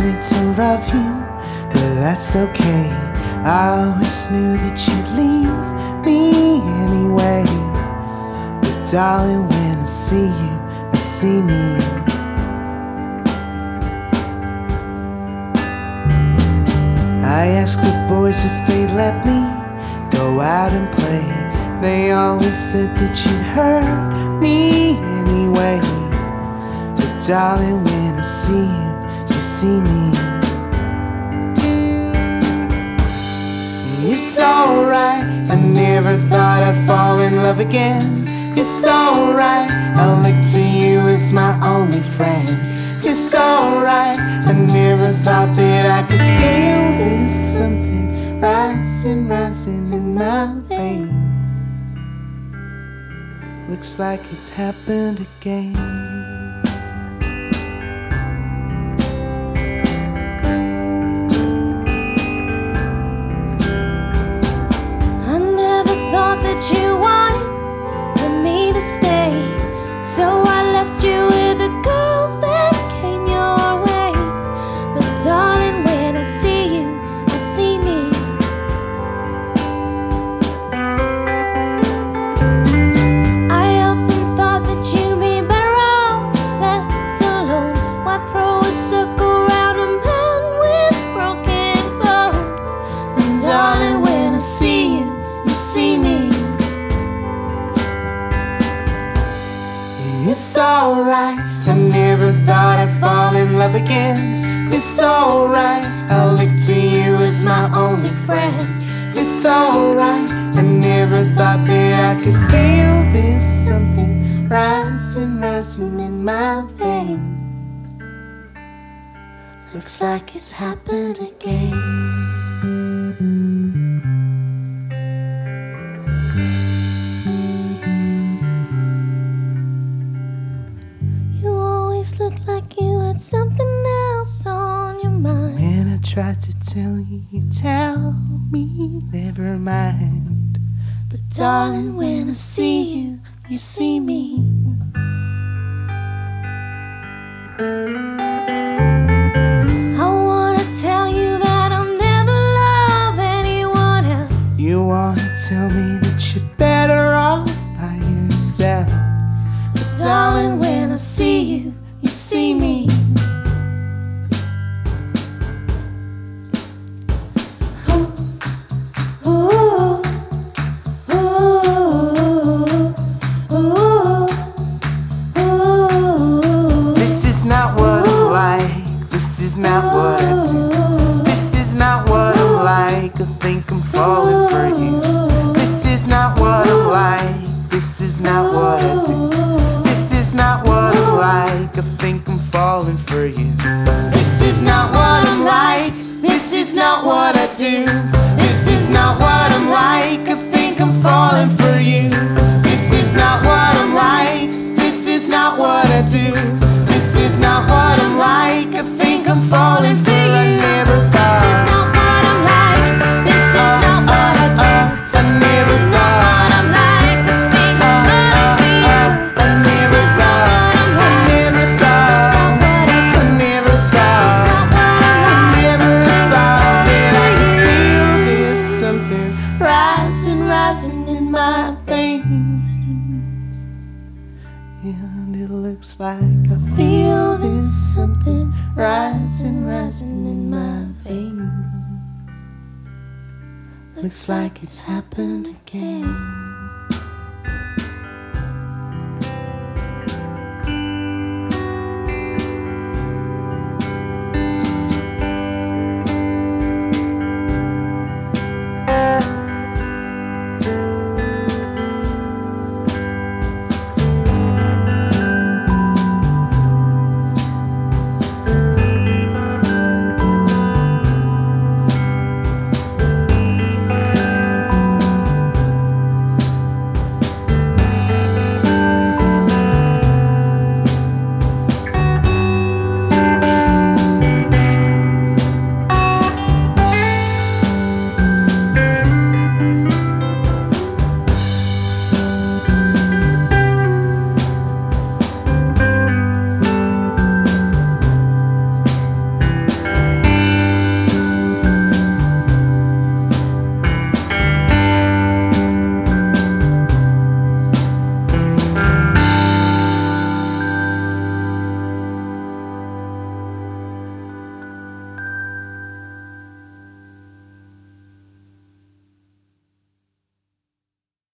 wanted to love you, but that's okay. I always knew that you'd leave me anyway. But darling, when I see you, I see me. I asked the boys if they'd let me go out and play. They always said that you'd hurt me anyway. But darling, when I see you, you see me. It's alright, I never thought I'd fall in love again. It's alright, I look to you as my only friend. It's alright, I never thought that I could feel this something rising, rising in my veins. Looks like it's happened again. You wanted me to stay, so I left you with the girls that came your way. But darling, when I see you, I see me. I often thought that you'd be better off left alone. Why throw a circle around a man with broken bones? But darling, when I see you, you see me. It's alright, I never thought I'd fall in love again. It's alright, I look to you as my only friend. It's alright, I never thought that I could feel this something rising, rising in my veins. Looks like it's happened again. Looked like you had something else on your mind. When I tried to tell you, you tell me never mind. But darling, when I see you, you see me. I wanna tell you that I'll never love anyone else. You wanna tell me that you're better off by yourself. But darling, when I see you, you see me. Ooh, ooh, ooh, ooh, ooh. This is not what I like. This is not what I do. This is not what I like. I think I'm falling for you. This is not what I like. This is not what I do. This is not what I like. I think I'm falling for you. This is not what I'm like. This is not what I do. This is not what I'm like. I think I'm falling for you. This is not what I'm like. This is not what I do. This is not what I'm like. I think I'm falling for you. I never thought. This is not what I'm like. This is not what I do. I never thought. Rising in my veins, and it looks like I feel there's something rising, rising in my veins. looks like it's happened again.